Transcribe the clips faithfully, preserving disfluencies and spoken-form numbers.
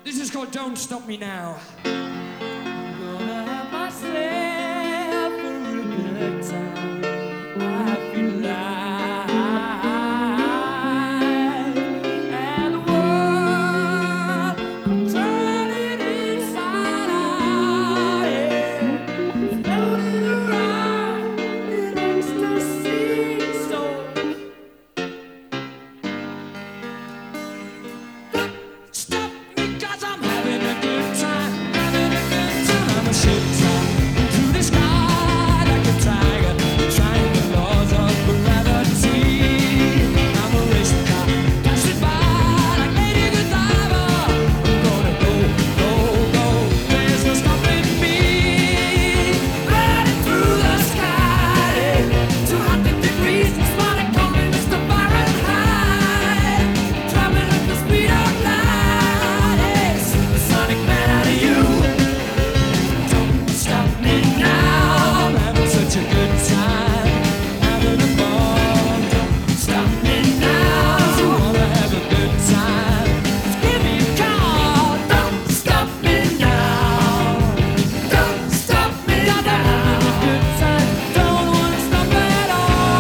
This is called Don't Stop Me Now. Gonna have myself a real good time. I feel alive, and the world I'm turning inside out, yeah. Floating around in ecstasy, so Stop me 'cause I'm having a good time, having a good time. I'm a ship top into the sky like a tiger, trying the laws of gravity. I'm a race car, passing by like Lady Godiva. I'm gonna go, go, go. There's no stopping me. Riding through the sky, two hundred degrees. That's why they call me Mister Fahrenheit. Traveling at the speed of light, hey, supersonic man out of you. Don't stop me now. I'm having such a good time, having a ball. Don't stop me now. If you wanna have a good time, just give me a call. Don't stop me now. Don't stop me now. I'm having a good time. Don't wanna stop at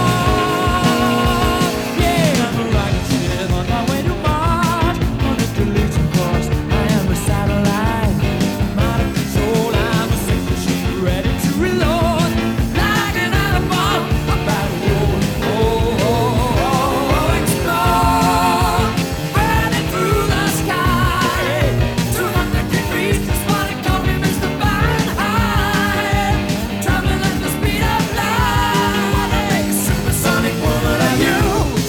all. Yeah, I'm a rocket ship on my way to Mars. On a collision course, I am a satellite. I'm out of control. I'm a sick machine ready to reload. Like an animal, I'm about to roll. Oh, oh, oh, oh, explore. Running through the sky, two hundred degrees. That's why they call me Mister Fahrenheit. Traveling at the speed of light, I make a supersonic woman of you.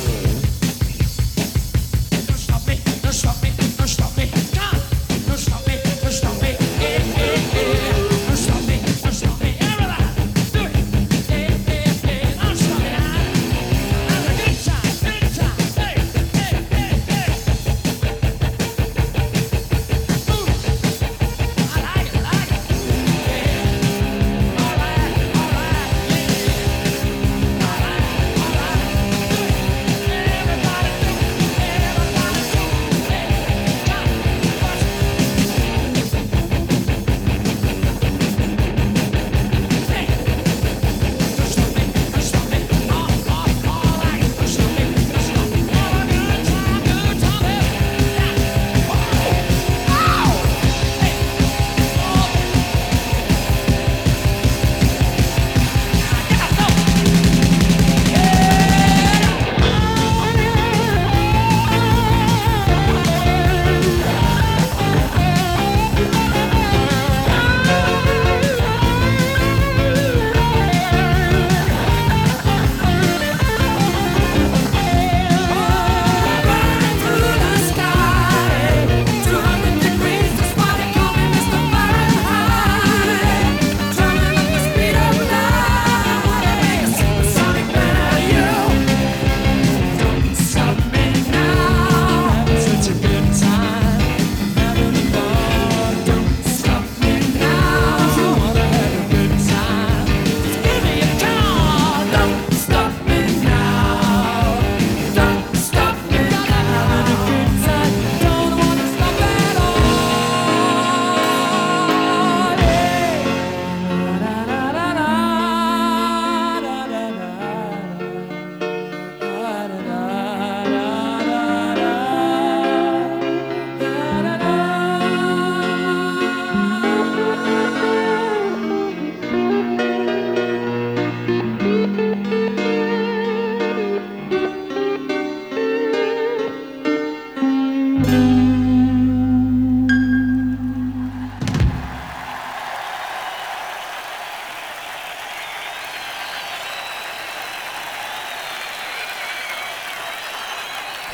Don't stop me, don't stop me, don't stop me, God. Don't stop me, don't stop me, eh, eh, eh. Don't stop me, don't stop me, everybody. Do it, eh, eh, eh. Don't stop me now. Have a good time, good time, hey, hey, hey, hey. Move. I like it, like it. Yeah. All right, all right, yeah. All right, all right. Do it. Everybody do it. Everybody do it. Hey, God, watch it. Hey, don't stop me, don't stop me. All, all, all right. Don't stop me, don't stop me. Have a good time, good time, hey. Yeah. Oh, ow. Hey, oh. Get up, go. Running through the sky, two hundred degrees. That's why they call me Mister Fahrenheit. Traveling at the speed of light, I make a supersonic man out of you. Don't stop me now. Having such a good time, having a ball. Don't stop me now. If you wanna have a good time, just give me a call. Don't stop me now. Don't stop me now. Having a good time. Don't wanna stop at all. Yeah.